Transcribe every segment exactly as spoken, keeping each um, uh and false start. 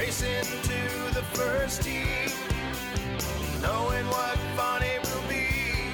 racing to the first tee, knowing what fun it will be.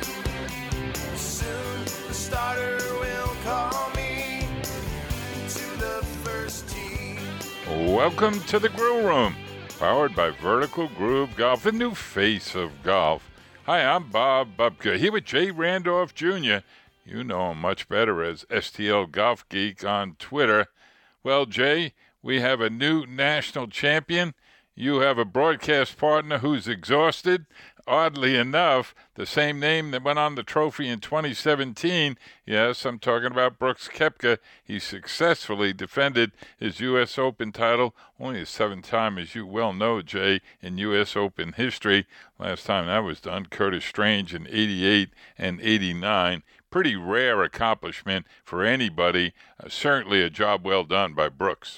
Soon the starter will call me to the first tee. Welcome to the Grill Room, powered by Vertical Groove Golf, the new face of golf. Hi, I'm Bob Bubka, here with Jay Randolph Junior You know him much better as S T L Golf Geek on Twitter. Well, Jay, we have a new national champion. You have a broadcast partner who's exhausted. Oddly enough, the same name that went on the trophy in twenty seventeen. Yes, I'm talking about Brooks Koepka. He successfully defended his U S Open title, only the seventh time, as you well know, Jay, in U S Open history. Last time that was done, Curtis Strange in eighty-eight and eighty-nine. Pretty rare accomplishment for anybody. Uh, certainly a job well done by Brooks.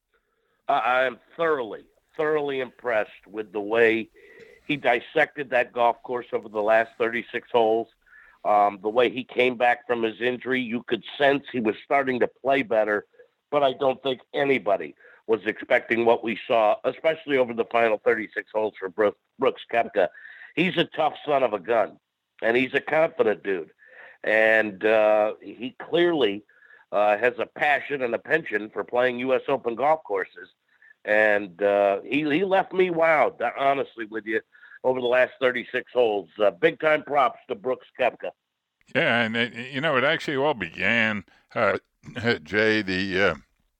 I am thoroughly, thoroughly impressed with the way he dissected that golf course over the last thirty-six holes. Um, the way he came back from his injury, you could sense he was starting to play better, but I don't think anybody was expecting what we saw, especially over the final thirty-six holes for Brooks, Brooks Koepka. He's a tough son of a gun, and he's a confident dude. And uh, he clearly uh, has a passion and a penchant for playing U S Open golf courses. And uh, he, he left me wowed, honestly, with you, over the last thirty-six holes. Uh, big-time props to Brooks Koepka. Yeah, and, it, you know, it actually all began, uh, Jay, the uh,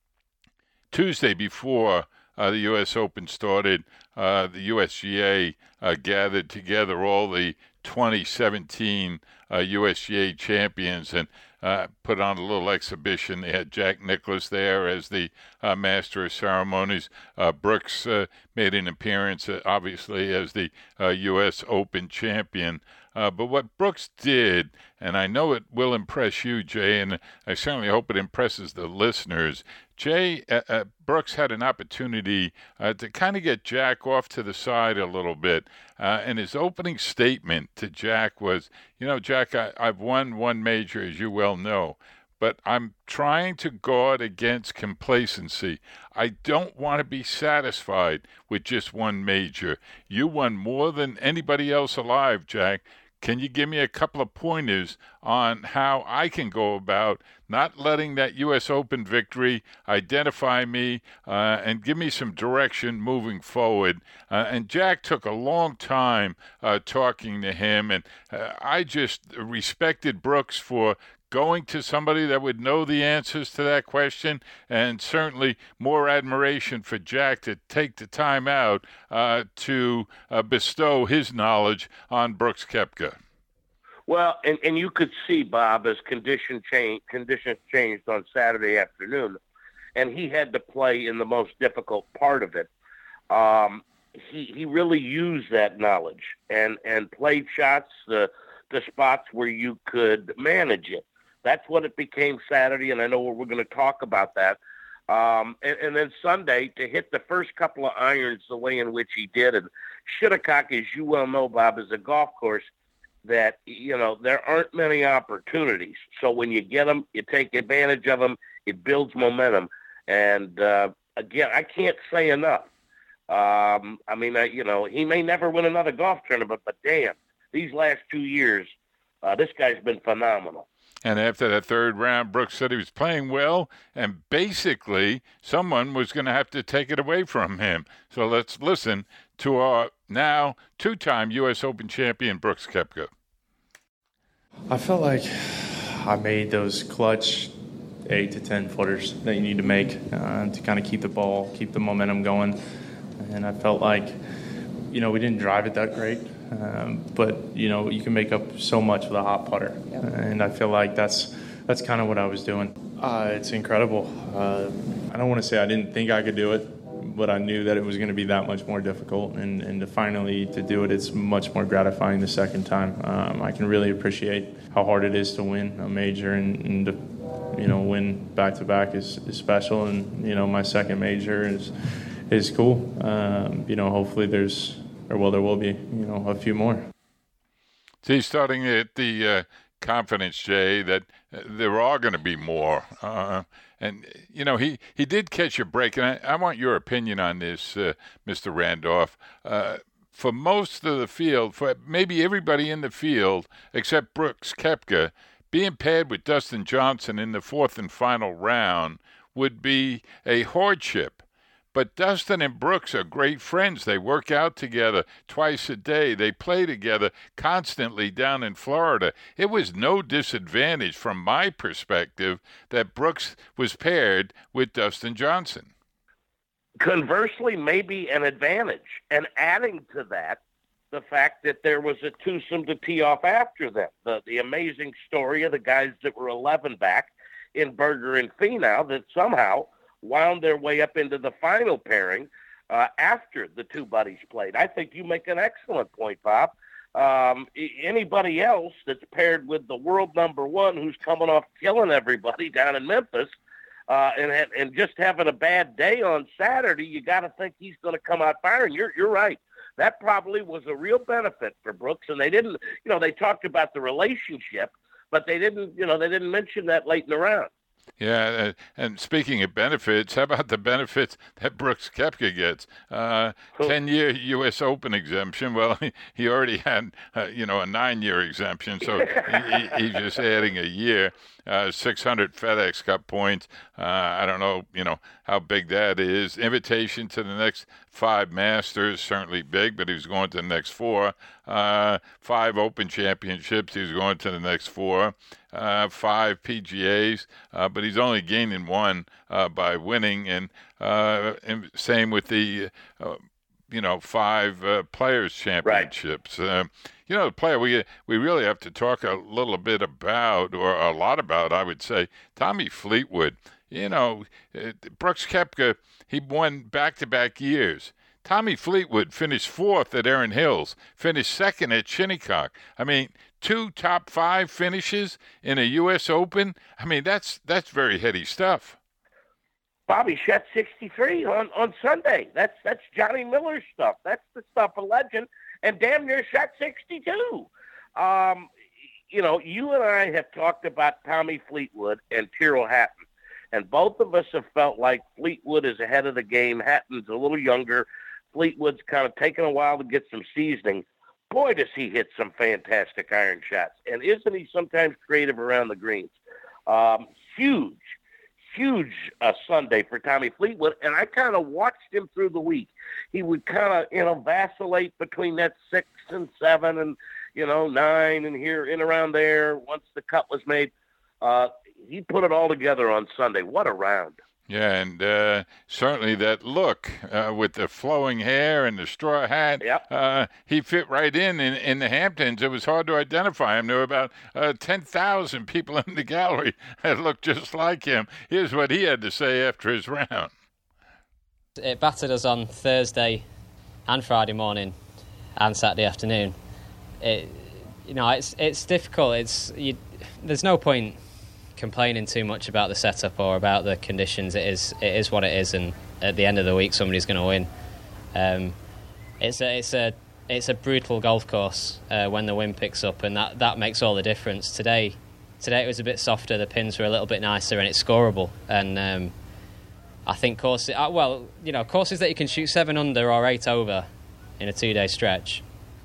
Tuesday before uh, the U S Open started. Uh, the U S G A uh, gathered together all the twenty seventeen uh, U S G A champions and uh, put on a little exhibition. They had Jack Nicklaus there as the uh, master of ceremonies. Uh, Brooks uh, made an appearance, uh, obviously, as the uh, U S Open champion. Uh, but what Brooks did, and I know it will impress you, Jay, and I certainly hope it impresses the listeners. Jay, uh, uh, Brooks had an opportunity uh, to kind of get Jack off to the side a little bit. Uh, and his opening statement to Jack was, you know, Jack, I, I've won one major, as you well know, but I'm trying to guard against complacency. I don't want to be satisfied with just one major. You won more than anybody else alive, Jack. Can you give me a couple of pointers on how I can go about not letting that U S Open victory identify me uh, and give me some direction moving forward? Uh, and Jack took a long time uh, talking to him, and uh, I just respected Brooks for going to somebody that would know the answers to that question, and certainly more admiration for Jack to take the time out uh, to uh, bestow his knowledge on Brooks Koepka. Well, and, and you could see, Bob, as condition change, conditions changed on Saturday afternoon, and he had to play in the most difficult part of it. Um, he he really used that knowledge and, and played shots, the, the spots where you could manage it. That's what it became Saturday, and I know we're going to talk about that. Um, and, and then Sunday, to hit the first couple of irons the way in which he did. And Shinnecock, as you well know, Bob, is a golf course that, you know, there aren't many opportunities. So when you get them, you take advantage of them. It builds momentum. And, uh, again, I can't say enough. Um, I mean, I, you know, he may never win another golf tournament, but damn, these last two years, uh, this guy's been phenomenal. And after that third round, Brooks said he was playing well, and basically someone was going to have to take it away from him. So let's listen to our now two-time U S Open champion, Brooks Koepka. I felt like I made those clutch eight to ten footers that you need to make uh, to kind of keep the ball, keep the momentum going. And I felt like, you know, we didn't drive it that great. Um, but, you know, you can make up so much with a hot putter. Yeah. And I feel like that's that's kind of what I was doing. Uh, it's incredible. Uh, I don't want to say I didn't think I could do it, but I knew that it was going to be that much more difficult. And, and to finally to do it, it's much more gratifying the second time. Um, I can really appreciate how hard it is to win a major, and, and to, you know, win back-to-back is, is special. And, you know, my second major is, is cool. Um, you know, hopefully there's... Or well, there will be, you know, a few more. See, starting at the uh, confidence, Jay, that uh, there are going to be more. Uh, and you know he, he did catch a break, and I, I want your opinion on this, uh, Mister Randolph. Uh, for most of the field, for maybe everybody in the field except Brooks Koepka, being paired with Dustin Johnson in the fourth and final round would be a hardship. But Dustin and Brooks are great friends. They work out together twice a day. They play together constantly down in Florida. It was no disadvantage from my perspective that Brooks was paired with Dustin Johnson. Conversely, maybe an advantage. And adding to that, the fact that there was a twosome to tee off after them. The, the amazing story of the guys that were eleven back in Berger and Finau that somehow wound their way up into the final pairing uh, after the two buddies played. I think you make an excellent point, Bob. Um, anybody else that's paired with the world number one who's coming off killing everybody down in Memphis uh, and and just having a bad day on Saturday, you got to think he's going to come out firing. You're you're right. That probably was a real benefit for Brooks, and they didn't. You know, they talked about the relationship, but they didn't. You know, they didn't mention that late in the round. Yeah, and speaking of benefits, how about the benefits that Brooks Koepka gets? Uh, ten-year U S Open exemption. Well, he, he already had, uh, you know, a nine-year exemption, so he, he, he's just adding a year. Uh, six hundred FedEx Cup points. Uh, I don't know, you know, how big that is. Invitation to the next five Masters, certainly big, but he was going to the next four. Uh, five Open Championships, he was going to the next four. Uh, five P G As, uh, but he's only gaining one uh, by winning, and, uh, and same with the, uh, you know, five uh, Players Championships. Right. Uh, you know, the player we we really have to talk a little bit about, or a lot about, I would say, Tommy Fleetwood. You know, uh, Brooks Koepka, he won back-to-back years. Tommy Fleetwood finished fourth at Erin Hills, finished second at Shinnecock. I mean, two top five finishes in a U S Open. I mean, that's that's very heady stuff. Bobby shot sixty-three on, on Sunday. That's that's Johnny Miller stuff. That's the stuff of legend. And damn near shot sixty-two. Um, you know, you and I have talked about Tommy Fleetwood and Tyrrell Hatton. And both of us have felt like Fleetwood is ahead of the game. Hatton's a little younger. Fleetwood's kind of taken a while to get some seasoning. Boy, does he hit some fantastic iron shots. And isn't he sometimes creative around the greens? Um, huge, huge uh, Sunday for Tommy Fleetwood. And I kind of watched him through the week. He would kind of, you know, vacillate between that six and seven and, you know, nine and here and around there once the cut was made. Uh, he put it all together on Sunday. What a round. Yeah, and uh, certainly that look uh, with the flowing hair and the straw hat, yep. uh, he fit right in, in in the Hamptons. It was hard to identify him. There were about uh, ten thousand people in the gallery that looked just like him. Here's what he had to say after his round. It battered us on Thursday and Friday morning and Saturday afternoon. It, you know, it's it's difficult. It's you, there's no point complaining too much about the setup or about the conditions. It is it is what it is, and at the end of the week, somebody's going to win. Um, it's a it's a it's a brutal golf course uh, when the wind picks up, and that, that makes all the difference. Today, today it was a bit softer. The pins were a little bit nicer, and it's scoreable. And um, I think courses, uh, well, you know, courses that you can shoot seven under or eight over in a two-day stretch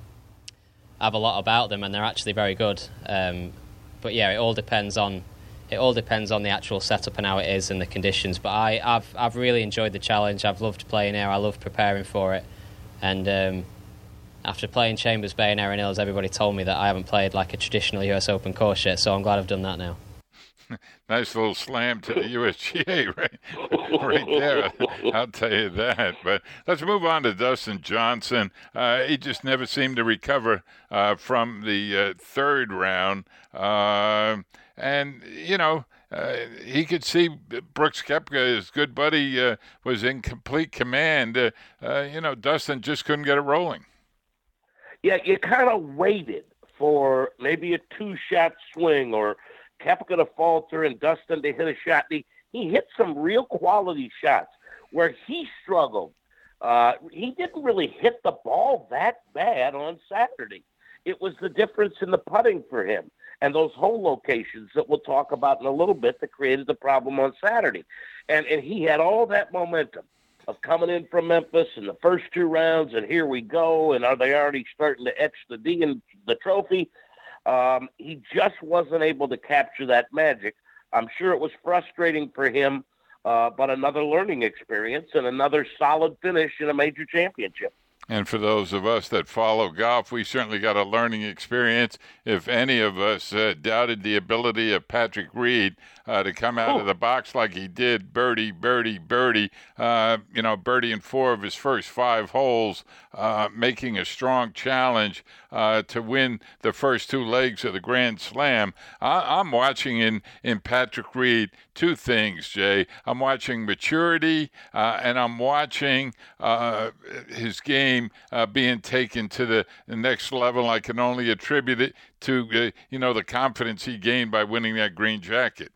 have a lot about them, and they're actually very good. Um, but yeah, it all depends on. It all depends on the actual setup and how it is and the conditions. But I, I've I've really enjoyed the challenge. I've loved playing here. I love preparing for it. And um, after playing Chambers Bay and Erin Hills, everybody told me that I haven't played like a traditional U S Open course yet. So I'm glad I've done that now. Nice little slam to the U S G A right, right there. I'll tell you that. But let's move on to Dustin Johnson. Uh, he just never seemed to recover uh, from the uh, third round. Uh, and, you know, uh, he could see Brooks Koepka, his good buddy, uh, was in complete command. Uh, uh, you know, Dustin just couldn't get it rolling. Yeah, you kind of waited for maybe a two-shot swing or Koepka to falter and Dustin to hit a shot. He, he hit some real quality shots where he struggled. Uh, he didn't really hit the ball that bad on Saturday. It was the difference in the putting for him. and those hole locations that we'll talk about in a little bit that created the problem on Saturday. And and he had all that momentum of coming in from Memphis in the first two rounds, and here we go, and are they already starting to etch the D in the trophy? Um, he just wasn't able to capture that magic. I'm sure it was frustrating for him, uh, but another learning experience and another solid finish in a major championship. And for those of us that follow golf, we certainly got a learning experience. If any of us uh, doubted the ability of Patrick Reed uh, to come out Ooh. of the box like he did, birdie, birdie, birdie, uh, you know, birdie in four of his first five holes, uh, making a strong challenge uh, to win the first two legs of the Grand Slam. I- I'm watching in, in Patrick Reed two things, Jay. I'm watching maturity, uh, and I'm watching uh, his game Uh, being taken to the, the next level. I can only attribute it to, uh, you know, the confidence he gained by winning that green jacket.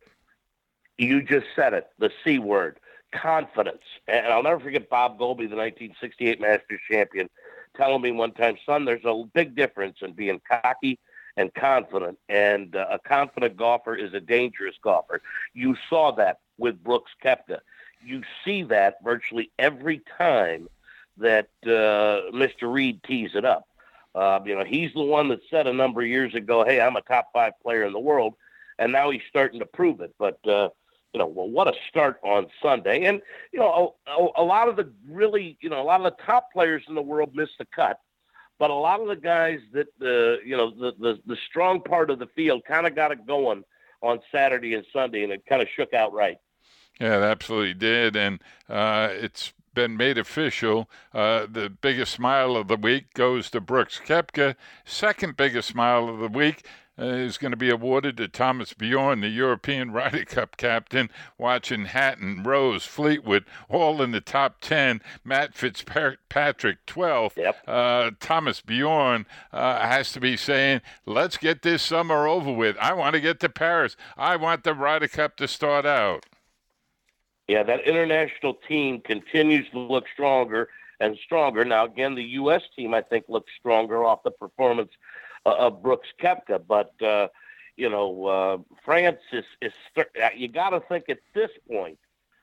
You just said it, the C word, confidence. And I'll never forget Bob Golby, the nineteen sixty-eight Masters champion, telling me one time, son, there's a big difference in being cocky and confident. And uh, a confident golfer is a dangerous golfer. You saw that with Brooks Koepka. You see that virtually every time that uh, Mister Reed tees it up. Uh, you know, he's the one that said a number of years ago, hey, I'm a top five player in the world, and now he's starting to prove it. But, uh, you know, well, what a start on Sunday. And, you know, a, a lot of the really, you know, a lot of the top players in the world missed the cut. But a lot of the guys that, uh, you know, the, the, the strong part of the field kind of got it going on Saturday and Sunday, and it kind of shook out right. Yeah, it absolutely did. And uh, it's been made official. Uh, the biggest smile of the week goes to Brooks Koepka. Second biggest smile of the week uh, is going to be awarded to Thomas Bjorn, the European Ryder Cup captain, watching Hatton, Rose, Fleetwood, all in the top ten. Matt Fitzpatrick, twelfth. Yep. Uh, Thomas Bjorn uh, has to be saying, let's get this summer over with. I want to get to Paris. I want the Ryder Cup to start out. Yeah, that international team continues to look stronger and stronger. Now, again, the U S team, I think, looks stronger off the performance uh, of Brooks Koepka. But, uh, you know, uh, France is, is – you got to think at this point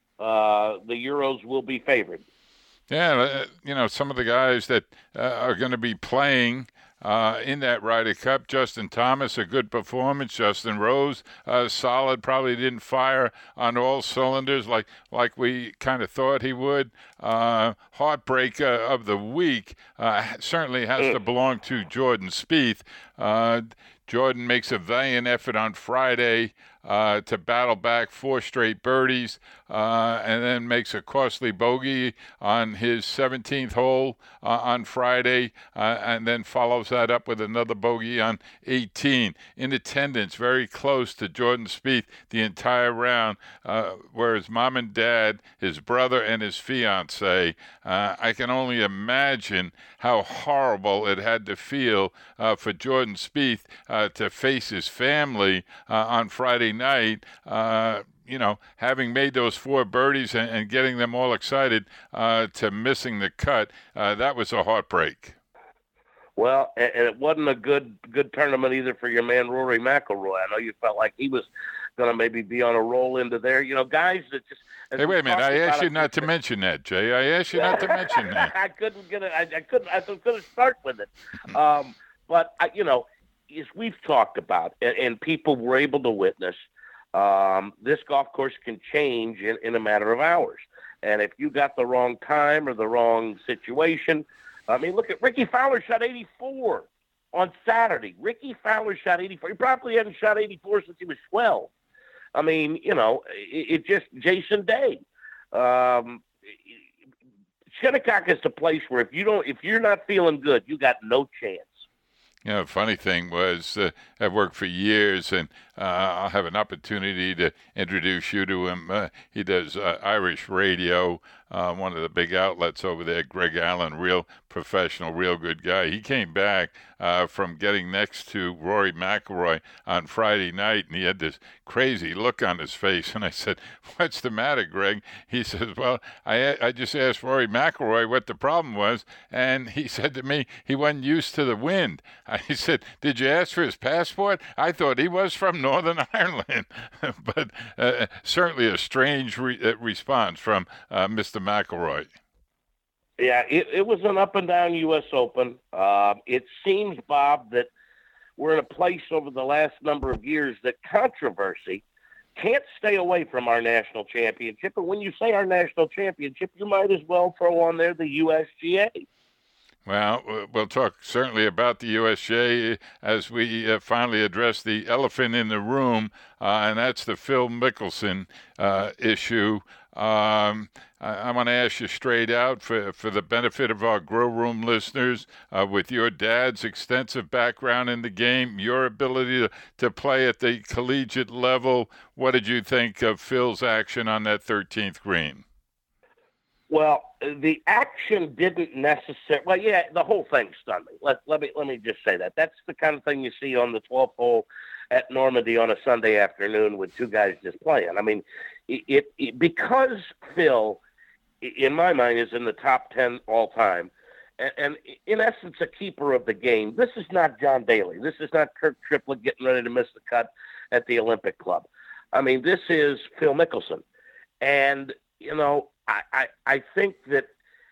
uh, the Euros will be favored. Yeah, uh, you know, some of the guys that uh, are going to be playing – Uh, in that Ryder Cup, Justin Thomas, a good performance. Justin Rose, uh, solid. Probably didn't fire on all cylinders like like we kind of thought he would. Uh, heartbreak uh, of the week uh, certainly has to belong to Jordan Spieth. Uh, Jordan makes a valiant effort on Friday uh, to battle back four straight birdies, uh, and then makes a costly bogey on his seventeenth hole uh, on Friday, uh, and then follows that up with another bogey on eighteen. In attendance, very close to Jordan Spieth the entire round, uh, whereas mom and dad, his brother, and his fiancée. Uh, I can only imagine how horrible it had to feel uh, for Jordan Spieth uh, to face his family uh, on Friday night, uh, you know, having made those four birdies and, and getting them all excited uh, to missing the cut. Uh, that was a heartbreak. Well, and it wasn't a good good tournament either for your man Rory McIlroy. I know you felt like he was going to maybe be on a roll into there. You know, guys that just... Hey, wait a minute. I asked you not to mention that, Jay. I asked you not to mention that. I couldn't get it. I, I couldn't. I couldn't start with it. Um, but I, you know, as we've talked about, and, and people were able to witness, um, this golf course can change in, in a matter of hours. And if you got the wrong time or the wrong situation, I mean, look at Ricky Fowler shot eighty-four on Saturday. Ricky Fowler shot eighty-four. He probably hadn't shot eighty-four since he was twelve. I mean, you know, it, it just Jason Day. Um, Shinnecock is the place where if you don't, if you're not feeling good, you got no chance. You know, funny thing was, uh, I've worked for years, and uh, I'll have an opportunity to introduce you to him. Uh, he does uh, Irish radio, uh, one of the big outlets over there. Greg Allen, real professional, real good guy. He came back uh, from getting next to Rory McIlroy on Friday night, and he had this crazy look on his face. And I said, "What's the matter, Greg?" He says, "Well, I I just asked Rory McIlroy what the problem was, and he said to me he wasn't used to the wind." I said, "Did you ask for his passport? I thought he was from Northern Ireland." But uh, certainly a strange re- uh, response from uh, Mister McIlroy. Yeah, it, it was an up and down U S Open. Uh, it seems, Bob, that we're in a place over the last number of years that controversy can't stay away from our national championship. And when you say our national championship, you might as well throw on there the U S G A. Well, we'll talk certainly about the U S G A as we uh, finally address the elephant in the room, uh, and that's the Phil Mickelson uh, issue. Um, I, I want to ask you straight out, for, for the benefit of our Grow Room listeners, uh, with your dad's extensive background in the game, your ability to, to play at the collegiate level, what did you think of Phil's action on that thirteenth green? Well, the action didn't necessarily. Well, yeah, the whole thing stunned me. Let let me let me just say that. That's the kind of thing you see on the twelfth hole at Normandy on a Sunday afternoon with two guys just playing. I mean, it, it, it because Phil, in my mind, is in the top ten all time, and, and in essence a keeper of the game. This is not John Daly. This is not Kirk Triplett getting ready to miss the cut at the Olympic Club. I mean, this is Phil Mickelson, and you know. I, I, I think that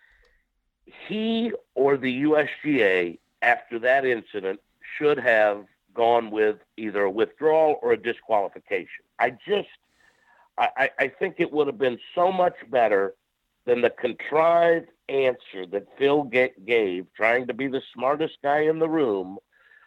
he or the U S G A, after that incident, should have gone with either a withdrawal or a disqualification. I just, I, I think it would have been so much better than the contrived answer that Phil gave, trying to be the smartest guy in the room,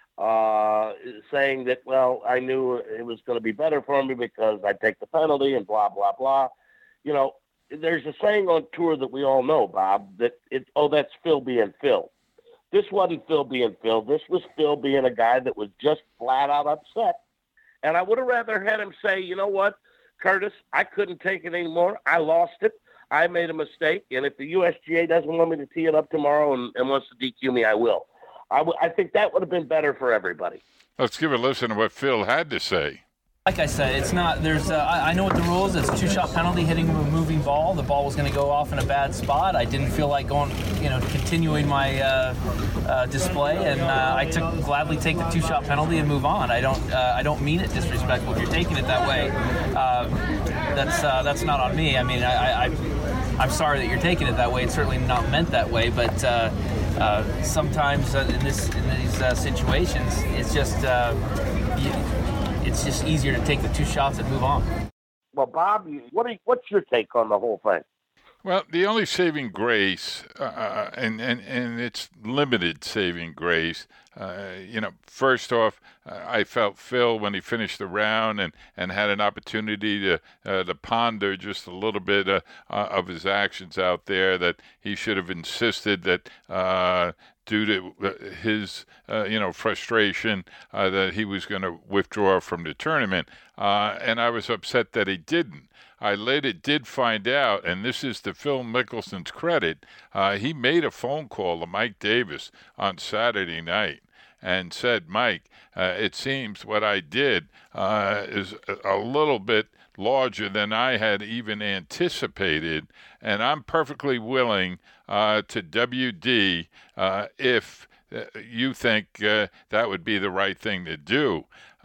uh, saying that, well, I knew it was going to be better for me because I'd take the penalty and blah, blah, blah. You know, there's a saying on tour that we all know, Bob, that it, oh, that's Phil being Phil. This wasn't Phil being Phil. This was Phil being a guy that was just flat out upset. And I would have rather had him say, you know what, Curtis, I couldn't take it anymore. I lost it. I made a mistake. And if the U S G A doesn't want me to tee it up tomorrow and, and wants to D Q me, I will. I, w- I think that would have been better for everybody. Let's give a listen to what Phil had to say. Like I said, it's not, there's, uh, I, I know what the rule is. It's a two-shot penalty hitting a moving ball. The ball was going to go off in a bad spot. I didn't feel like going, you know, continuing my uh, uh, display, and uh, I took gladly take the two-shot penalty and move on. I don't, uh, I don't mean it disrespectful. If you're taking it that way, uh, that's uh, that's not on me. I mean, I, I, I'm sorry that you're taking it that way. It's certainly not meant that way, but uh, uh, sometimes uh, in this in these uh, situations, it's just. Uh, you, It's just easier to take the two shots and move on. Well, Bob, what are, what's your take on the whole thing? Well, the only saving grace, uh, and, and, and it's limited saving grace, uh, you know, first off, uh, I felt Phil, when he finished the round and, and had an opportunity to uh, to ponder just a little bit uh, uh, of his actions out there, that he should have insisted that uh, due to his, uh, you know, frustration, uh, that he was going to withdraw from the tournament. Uh, and I was upset that he didn't. I later did find out, and this is to Phil Mickelson's credit, uh, he made a phone call to Mike Davis on Saturday night and said, Mike, uh, it seems what I did uh, is a little bit larger than I had even anticipated, and I'm perfectly willing uh, to W D uh, if uh, you think uh, that would be the right thing to do.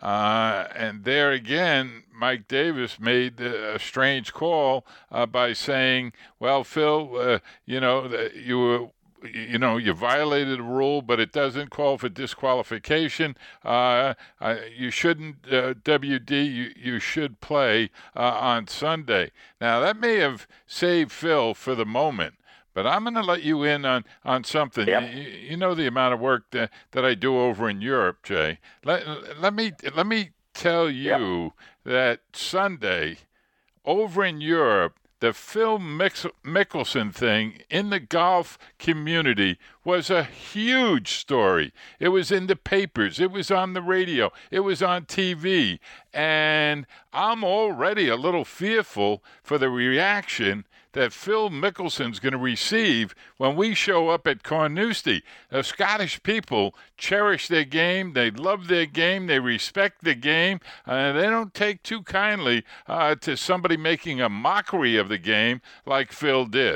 Uh, and there again, Mike Davis made a strange call uh, by saying, well, Phil, uh, you know, you were You know, you violated a rule, but it doesn't call for disqualification. Uh, uh, you shouldn't uh, W D. You you should play uh, on Sunday. Now that may have saved Phil for the moment, but I'm going to let you in on on something. Yep. You, you know the amount of work that, that I do over in Europe, Jay. Let let me let me tell you yep. that Sunday over in Europe, the Phil Mix- Mickelson thing in the golf community was a huge story. It was in the papers. It was on the radio. It was on T V. And I'm already a little fearful for the reaction that Phil Mickelson's going to receive when we show up at Carnoustie. The Scottish people cherish their game. They love their game. They respect the game. Uh, they don't take too kindly uh, to somebody making a mockery of the game like Phil did.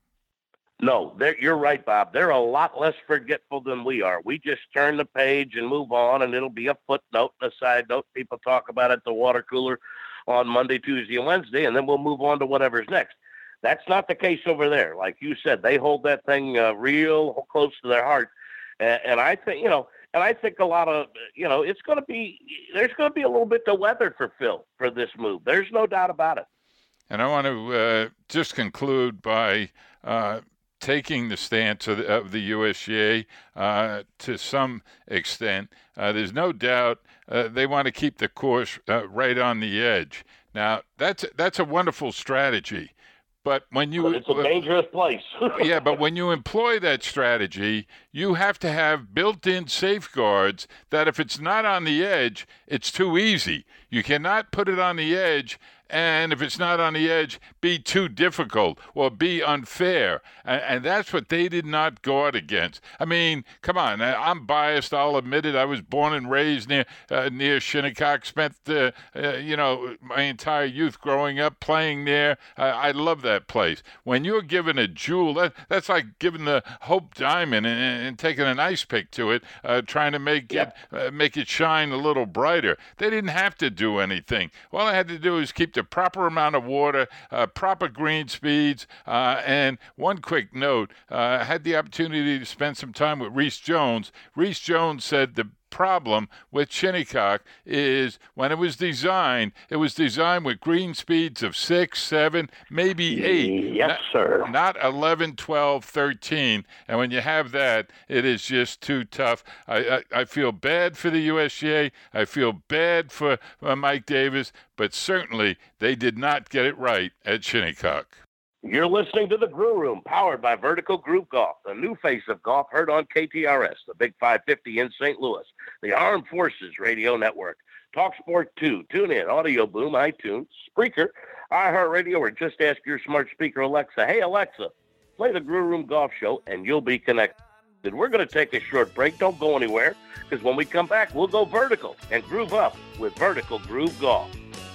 No, you're right, Bob. They're a lot less forgetful than we are. We just turn the page and move on, and it'll be a footnote and a side note. People talk about it at the water cooler on Monday, Tuesday, and Wednesday, and then we'll move on to whatever's next. That's not the case over there. Like you said, they hold that thing uh, real close to their heart. And, and I think, you know, and I think a lot of, you know, it's going to be, there's going to be a little bit to weather for Phil for this move. There's no doubt about it. And I want to uh, just conclude by uh, taking the stance of the, of the U S G A uh, to some extent. Uh, there's no doubt uh, they want to keep the course uh, right on the edge. Now, that's that's a wonderful strategy. But when you, but it's a dangerous place. yeah, but when you employ that strategy, you have to have built-in safeguards that if it's not on the edge, it's too easy. You cannot put it on the edge, and if it's not on the edge, be too difficult or be unfair. And, and that's what they did not guard against. I mean, come on, I'm biased, I'll admit it. I was born and raised near uh, near Shinnecock, spent, uh, uh, you know, my entire youth growing up playing there. Uh, I love that place. When you're given a jewel, that, that's like giving the Hope Diamond and, and taking an ice pick to it, uh, trying to make yep. it uh, make it shine a little brighter. They didn't have to do anything. All I had to do is keep the proper amount of water, uh, proper green speeds, uh, and one quick note, uh, I had the opportunity to spend some time with Reese Jones. Reese Jones said the problem with Shinnecock is when it was designed, it was designed with green speeds of six, seven, maybe eight. Yes, not, sir. Not eleven, twelve, thirteen. And when you have that, it is just too tough. I, I, I feel bad for the U S G A. I feel bad for uh, Mike Davis, but certainly they did not get it right at Shinnecock. You're listening to The Grill Room, powered by Vertical Groove Golf, the new face of golf heard on K T R S, the Big five fifty in Saint Louis, the Armed Forces Radio Network, TalkSport two, TuneIn, Audio Boom, iTunes, Spreaker, iHeartRadio, or just ask your smart speaker, Alexa, hey, Alexa, play The Grill Room Golf Show, and you'll be connected. We're going to take a short break. Don't go anywhere, because when we come back, we'll go vertical and groove up with Vertical Groove Golf.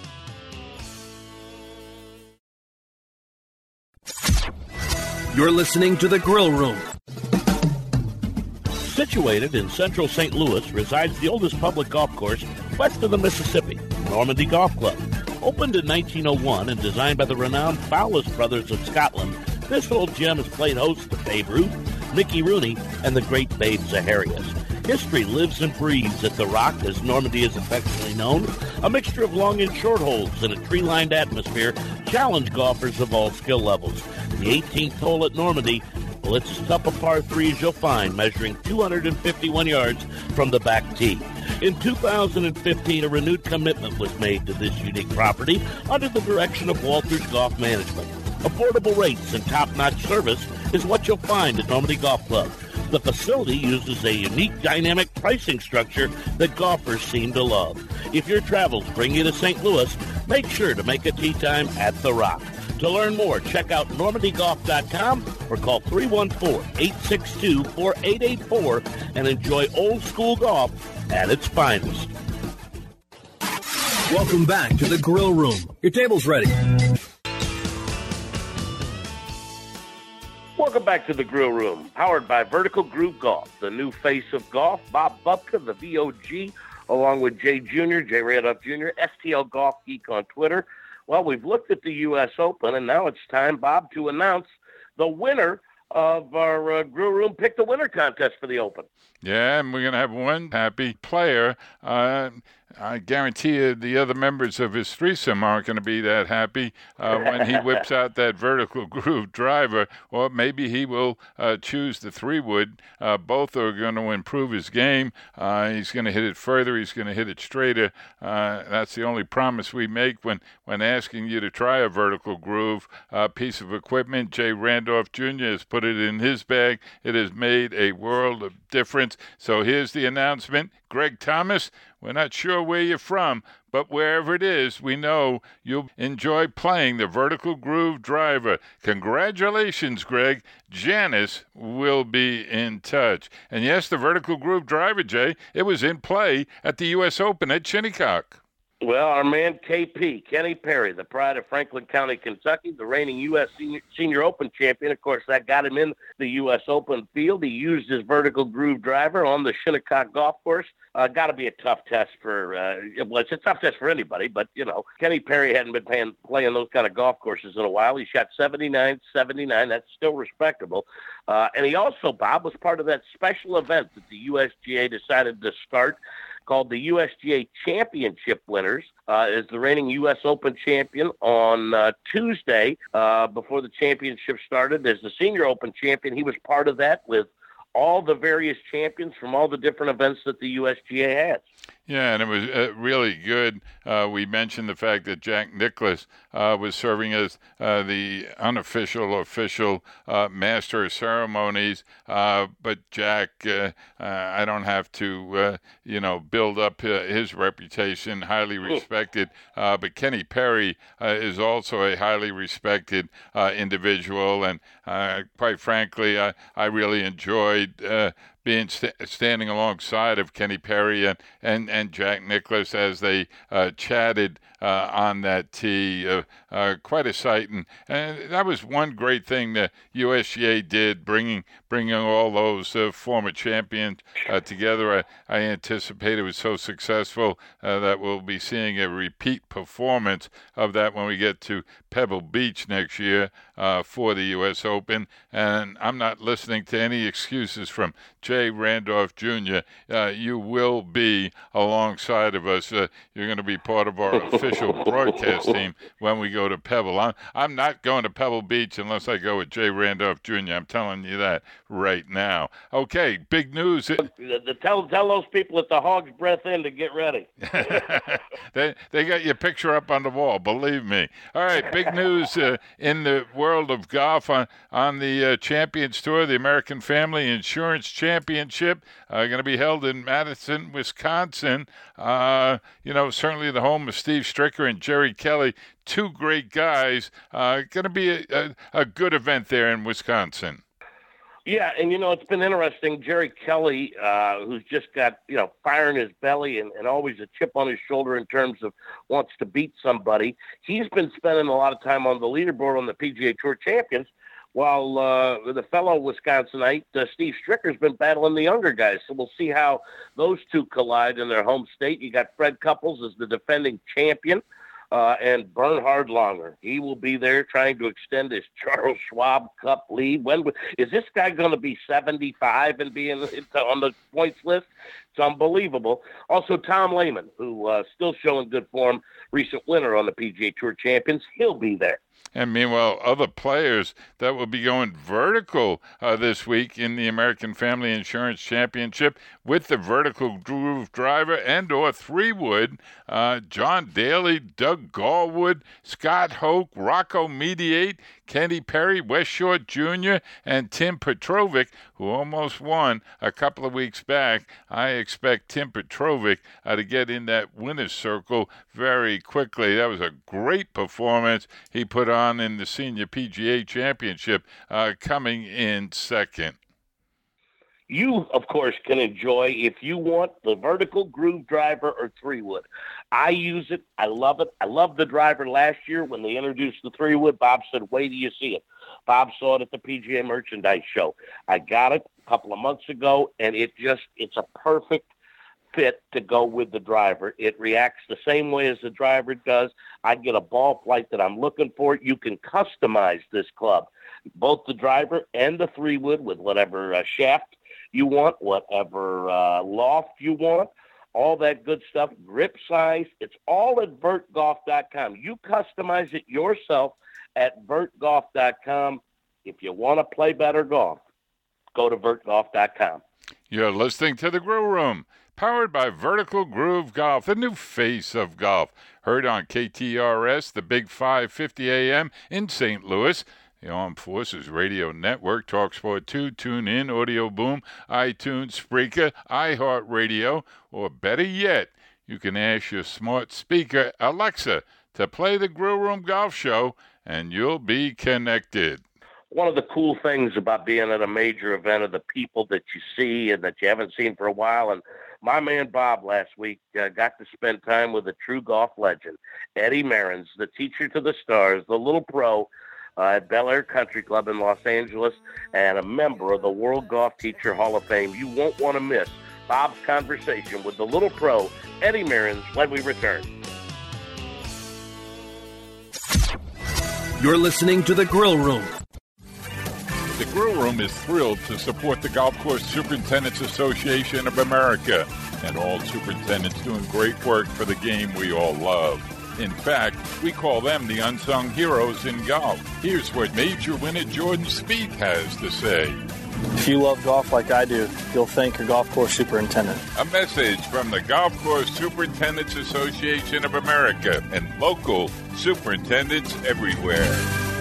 You're listening to The Grill Room. Situated in central Saint Louis resides the oldest public golf course west of the Mississippi, Normandy Golf Club. Opened in nineteen oh one and designed by the renowned Fowlis brothers of Scotland, this old gem has played host to Babe Ruth, Mickey Rooney, and the great Babe Zaharias. History lives and breathes at The Rock, as Normandy is affectionately known. A mixture of long and short holes in a tree-lined atmosphere challenge golfers of all skill levels. The eighteenth hole at Normandy, well, it's as tough a par three as you'll find, measuring two hundred fifty-one yards from the back tee. In two thousand fifteen, a renewed commitment was made to this unique property under the direction of Walters Golf Management. Affordable rates and top-notch service is what you'll find at Normandy Golf Club. The facility uses a unique dynamic pricing structure that golfers seem to love. If your travels bring you to Saint Louis, make sure to make a tee time at The Rock. To learn more, check out normandy golf dot com or call three one four, eight six two, four eight eight four and enjoy old school golf at its finest. Welcome back to The Grill Room. Your table's ready. Welcome back to The Grill Room, powered by Vertical Groove Golf, the new face of golf. Bob Bubka, the V O G, along with Jay Junior, Jay Randolph Junior, S T L Golf Geek on Twitter. Well, we've looked at the U S Open, and now it's time, Bob, to announce the winner of our uh, Grill Room Pick the Winner contest for the Open. Yeah, and we're going to have one happy player. Uh, I guarantee you the other members of his threesome aren't going to be that happy uh, when he whips out that vertical groove driver, or maybe he will uh, choose the three-wood. Uh, both are going to improve his game. Uh, he's going to hit it further. He's going to hit it straighter. Uh, that's the only promise we make when, when asking you to try a vertical groove uh, piece of equipment. Jay Randolph Junior has put it in his bag. It has made a world of difference. So here's the announcement. Greg Thomas, we're not sure where you're from, but wherever it is, we know you'll enjoy playing the vertical groove driver. Congratulations, Greg. Janice will be in touch. And yes, the vertical groove driver, Jay, it was in play at the U S Open at Shinnecock. Well, our man K P, Kenny Perry, the pride of Franklin County, Kentucky, the reigning U S Senior, Senior Open champion. Of course, that got him in the U S Open field. He used his vertical groove driver on the Shinnecock golf course. Uh, got to be a tough test for, uh, well, it's a tough test for anybody, but, you know, Kenny Perry hadn't been playing, playing those kind of golf courses in a while. He shot seventy-nine seventy-nine. That's still respectable. Uh, and he also, Bob, was part of that special event that the U S G A decided to start, called the U S G A Championship Winners, uh, is the reigning U S Open champion on uh, Tuesday uh, before the championship started. As the Senior Open champion, he was part of that with all the various champions from all the different events that the U S G A has. Yeah, and it was uh, really good. Uh, we mentioned the fact that Jack Nicklaus uh, was serving as uh, the unofficial, official uh, master of ceremonies. Uh, but Jack, uh, uh, I don't have to, uh, you know, build up uh, his reputation, highly respected. Uh, but Kenny Perry uh, is also a highly respected uh, individual. And uh, quite frankly, I, I really enjoyed uh, being st- standing alongside of Kenny Perry and, and, and Jack Nicklaus as they uh, chatted uh, on that tee. Uh, uh, quite a sight. And, and that was one great thing the U S G A did, bringing bringing all those uh, former champions uh, together. I, I anticipate it was so successful uh, that we'll be seeing a repeat performance of that when we get to Pebble Beach next year uh, for the U S Open. And I'm not listening to any excuses from Jay Randolph Junior Uh, you will be alongside of us. Uh, you're going to be part of our official broadcast team when we go to Pebble. I'm, I'm not going to Pebble Beach unless I go with Jay Randolph Junior I'm telling you that right now. Okay, big news. The, the, tell, tell those people at the Hog's Breath Inn to get ready. they, they got your picture up on the wall, believe me. All right, big news uh, in the world of golf on, on the uh, Champions Tour, the American Family Insurance Championship, uh, going to be held in Madison, Wisconsin. Uh, you know, certainly the home of Steve Stricker and Jerry Kelly, two great guys. Uh, going to be a, a, a good event there in Wisconsin. Yeah, and, you know, it's been interesting. Jerry Kelly, uh, who's just got, you know, fire in his belly and, and always a chip on his shoulder in terms of wants to beat somebody, he's been spending a lot of time on the leaderboard on the P G A Tour Champions, while uh, the fellow Wisconsinite, uh, Steve Stricker's been battling the younger guys. So we'll see how those two collide in their home state. You got Fred Couples as the defending champion. Uh, and Bernhard Langer, he will be there trying to extend his Charles Schwab Cup lead. When is this guy going to be seventy-five and be in, on the points list? It's unbelievable. Also, Tom Lehman, who uh, still showing good form, recent winner on the P G A Tour Champions, he'll be there. And meanwhile, other players that will be going vertical uh, this week in the American Family Insurance Championship with the vertical groove driver and or three-wood, uh, John Daly, Doug Galwood, Scott Hoke, Rocco Mediate, Kenny Perry, West Shore Junior, and Tim Petrovic, who almost won a couple of weeks back. I expect Tim Petrovic uh, to get in that winner's circle very quickly. That was a great performance he put on in the Senior P G A Championship, uh, coming in second. You, of course, can enjoy, if you want, the vertical groove driver or three-wood. I use it. I love it. I loved the driver last year when they introduced the three-wood. Bob said, wait till you see it. Bob saw it at the P G A Merchandise Show. I got it a couple of months ago, and it just, it's a perfect fit to go with the driver. It reacts the same way as the driver does. I get a ball flight that I'm looking for. You can customize this club, both the driver and the three-wood with whatever uh, shaft you want, whatever uh, loft you want. all that good stuff, grip size. It's all at vert golf dot com. You customize it yourself at vert golf dot com. If you want to play better golf, go to vert golf dot com. You're listening to The Grill Room, powered by Vertical Groove Golf, the new face of golf. Heard on K T R S, the Big five fifty A M in Saint Louis, the Armed Forces Radio Network, TalkSport two, TuneIn, Audio Boom, iTunes, Spreaker, iHeartRadio, or better yet, you can ask your smart speaker, Alexa, to play the Grill Room Golf Show, and you'll be connected. One of the cool things about being at a major event are the people that you see and that you haven't seen for a while. And my man Bob last week uh, got to spend time with a true golf legend, Eddie Merrens, the teacher to the stars, the little pro uh, at Bel Air Country Club in Los Angeles, and a member of the World Golf Teacher Hall of Fame. You won't want to miss Bob's conversation with the little pro, Eddie Merrens, when we return. You're listening to The Grill Room. The Grill Room is thrilled to support the Golf Course Superintendents Association of America and all superintendents doing great work for the game we all love. In fact, we call them the unsung heroes in golf. Here's what major winner Jordan Spieth has to say. If you love golf like I do, you'll thank your golf course superintendent. A message from the Golf Course Superintendents Association of America and local superintendents everywhere.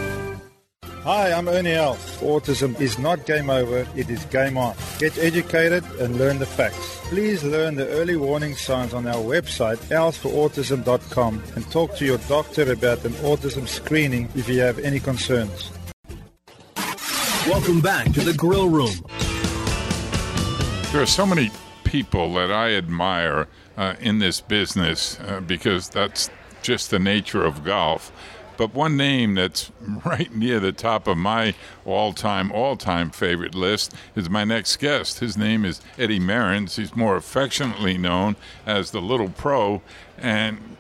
Hi, I'm Ernie Els. Autism is not game over, it is game on. Get educated and learn the facts. Please learn the early warning signs on our website, els for autism dot com, and talk to your doctor about an autism screening if you have any concerns. Welcome back to The Grill Room. There are so many people that I admire uh, in this business uh, because that's just the nature of golf. But one name that's right near the top of my all-time, all-time favorite list is my next guest. His name is Eddie Merrens. He's more affectionately known as the Little Pro. And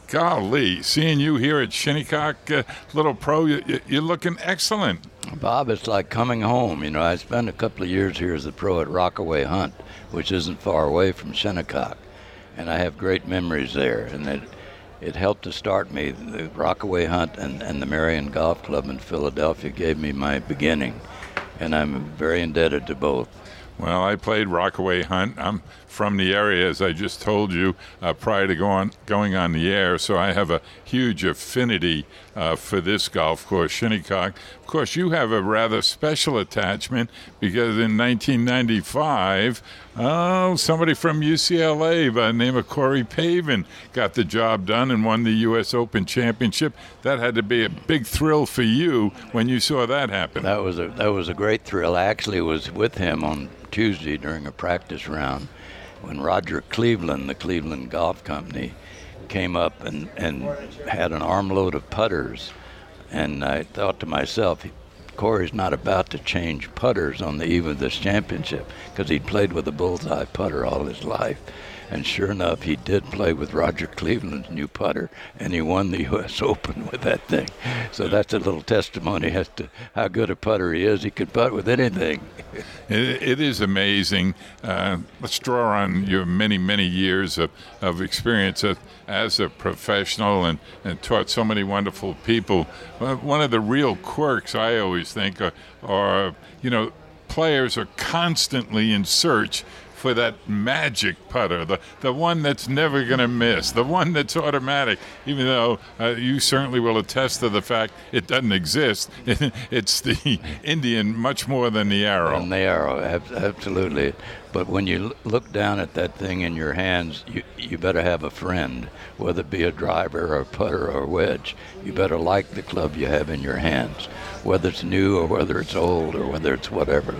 golly, seeing you here at Shinnecock, uh, Little Pro, you, you're looking excellent. Bob, it's like coming home. You know, I spent a couple of years here as a pro at Rockaway Hunt, which isn't far away from Shinnecock. And I have great memories there. And it, It helped to start me. The Rockaway Hunt and, and the Marion Golf Club in Philadelphia gave me my beginning, and I'm very indebted to both. Well, I played Rockaway Hunt. I'm from the area, as I just told you, uh, prior to go on, going on the air, so I have a huge affinity uh, for this golf course, Shinnecock. Of course, you have a rather special attachment because in nineteen ninety-five, oh, somebody from U C L A by the name of Corey Pavin got the job done and won the U S Open Championship. That had to be a big thrill for you when you saw that happen. That was a that was a great thrill. I actually was with him on Tuesday during a practice round when Roger Cleveland, the Cleveland Golf Company, came up and, and had an armload of putters. And I thought to myself, Corey's not about to change putters on the eve of this championship because he'd played with a bullseye putter all his life. And sure enough, he did play with Roger Cleveland's new putter, and he won the U S Open with that thing. So that's a little testimony as to how good a putter he is. He could putt with anything. It, it is amazing. Uh, let's draw on your many, many years of, of experience as, as a professional and, and taught so many wonderful people. Uh, one of the real quirks, I always think, are, are you know, players are constantly in search for that magic putter, the, the one that's never going to miss, the one that's automatic, even though uh, you certainly will attest to the fact it doesn't exist. It's the Indian much more than the arrow. And the arrow, absolutely. But when you look down at that thing in your hands, you, you better have a friend, whether it be a driver or a putter or a wedge. You better like the club you have in your hands, whether it's new or whether it's old or whether it's whatever.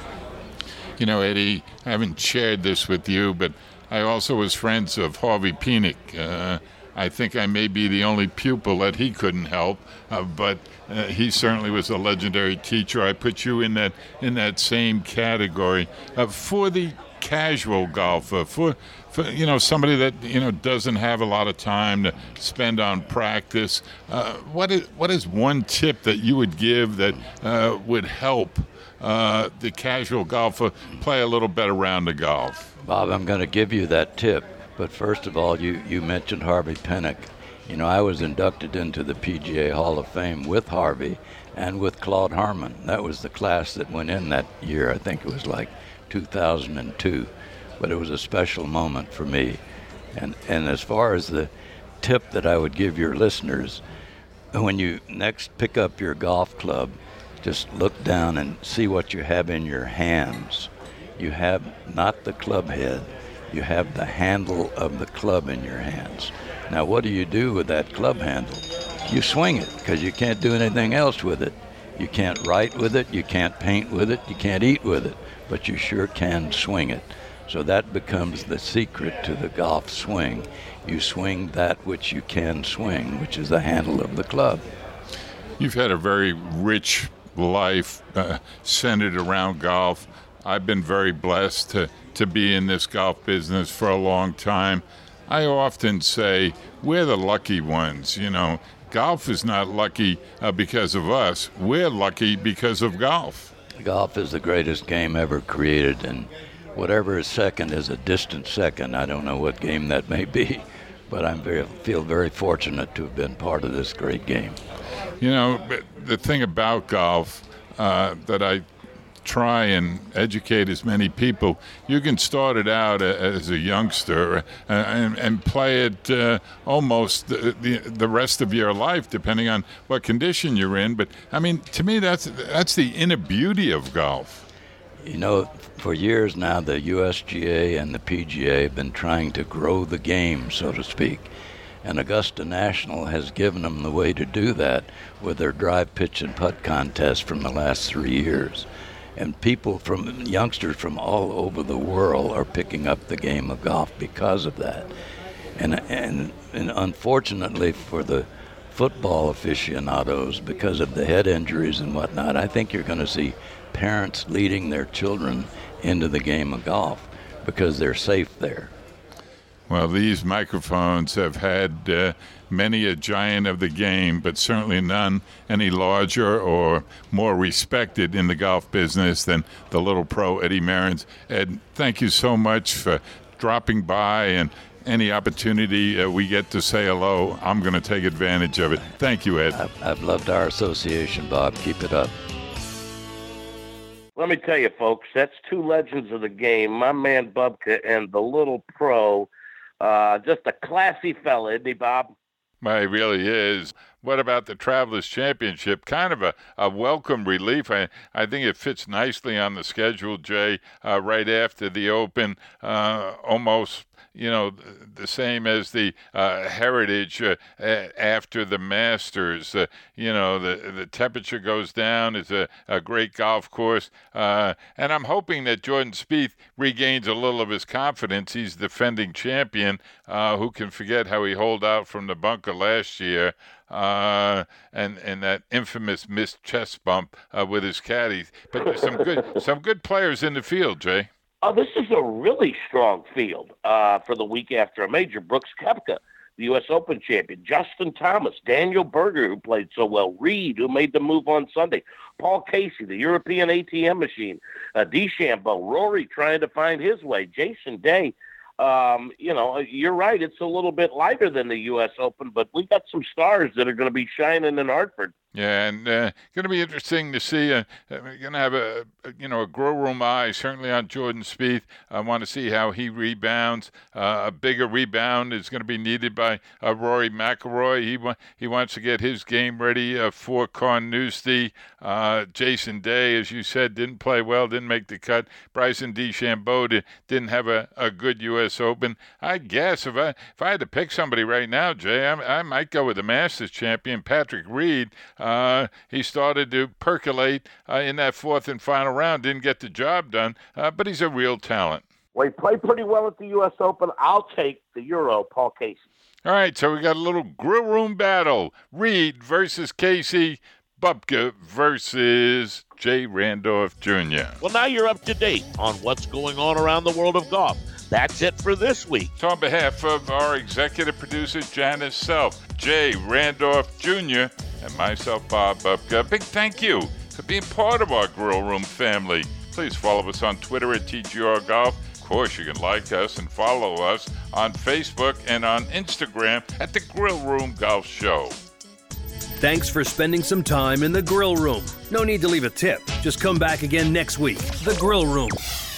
You know, Eddie, I haven't shared this with you, but I also was friends of Harvey Penick. Uh, I think I may be the only pupil that he couldn't help, uh, but uh, he certainly was a legendary teacher. I put you in that in that same category. Uh, for the casual golfer, for, for you know somebody that you know doesn't have a lot of time to spend on practice, uh, what is what is one tip that you would give that uh, would help Uh, the casual golfer play a little better round of golf? Bob, I'm going to give you that tip, But first of all, you, you mentioned Harvey Penick. You know, I was inducted into the P G A Hall of Fame with Harvey and with Claude Harmon. That was the class that went in that year. I think it was like two thousand two. But it was a special moment for me. And and as far as the tip that I would give your listeners, when you next pick up your golf club, just look down and see what you have in your hands. You have not the club head, you have the handle of the club in your hands. Now, what do you do with that club handle? You swing it, because you can't do anything else with it. You can't write with it, you can't paint with it, you can't eat with it, but you sure can swing it. So that becomes the secret to the golf swing. You swing that which you can swing, which is the handle of the club. You've had a very rich life uh, centered around golf. I've been very blessed to, to be in this golf business for a long time. I often say we're the lucky ones. You know, golf is not lucky uh, because of us. We're lucky because of golf. Golf is the greatest game ever created, and whatever is second is a distant second. I don't know what game that may be, but I very, feel very fortunate to have been part of this great game. You know, the thing about golf uh, that I try and educate as many people, you can start it out as a youngster uh, and, and play it uh, almost the, the the rest of your life, depending on what condition you're in. But, I mean, to me, that's that's the inner beauty of golf. You know, for years now, the U S G A and the P G A have been trying to grow the game, so to speak. And Augusta National has given them the way to do that with their drive, pitch, and putt contest from the last three years. And people from, youngsters from all over the world are picking up the game of golf because of that. And, and, and unfortunately for the football aficionados, because of the head injuries and whatnot, I think you're going to see parents leading their children into the game of golf because they're safe there. Well, these microphones have had uh, many a giant of the game, but certainly none any larger or more respected in the golf business than the little pro Eddie Merrins. Ed, thank you so much for dropping by, and any opportunity uh, we get to say hello, I'm going to take advantage of it. Thank you, Ed. I've, I've loved our association, Bob. Keep it up. Let me tell you, folks, that's two legends of the game, my man Bubka and the little pro. Uh, just a classy fella, isn't he, Bob? Well, he really is. What about the Travelers Championship? Kind of a, a welcome relief. I, I think it fits nicely on the schedule, Jay, uh, right after the Open, uh, almost, you know, the same as the uh, Heritage uh, after the Masters. Uh, you know, the the temperature goes down. It's a, a great golf course. Uh, and I'm hoping that Jordan Spieth regains a little of his confidence. He's defending champion. Uh, who can forget how he holed out from the bunker last year? Uh, and and that infamous missed chest bump uh, with his caddies. But there's some good some good players in the field, Jay. Oh, this is a really strong field uh, for the week after a major. Brooks Koepka, the U S Open champion. Justin Thomas, Daniel Berger, who played so well. Reed, who made the move on Sunday. Paul Casey, the European A T M machine. Uh, DeChambeau, Rory trying to find his way. Jason Day. Um, you know, you're right. It's a little bit lighter than the U S Open, but we got some stars that are going to be shining in Hartford. Yeah, and uh, going to be interesting to see. Uh, we're going to have a, a you know a grow room eye certainly on Jordan Spieth. I want to see how he rebounds. Uh, a bigger rebound is going to be needed by uh, Rory McIlroy. He wa- he wants to get his game ready uh, for Carnoustie. Uh, Jason Day, as you said, didn't play well, didn't make the cut. Bryson DeChambeau did, didn't have a, a good U S Open. I guess if I if I had to pick somebody right now, Jay, I, I might go with the Masters champion Patrick Reed. Uh, he started to percolate uh, in that fourth and final round. Didn't get the job done, uh, but he's a real talent. Well, he played pretty well at the U S Open. I'll take the Euro, Paul Casey. All right, so we got a little grill room battle. Reed versus Casey. Bubka versus Jay Randolph Junior Well, now you're up to date on what's going on around the world of golf. That's it for this week. So on behalf of our executive producer, Janice Self, Jay Randolph Junior, and myself, Bob Bubka, a big thank you for being part of our Grill Room family. Please follow us on Twitter at T G R Golf. course, you can like us and follow us on Facebook and on Instagram at the Grill Room Golf Show. Thanks for spending some time in the Grill Room. No need to leave a tip. Just come back again next week. The Grill Room.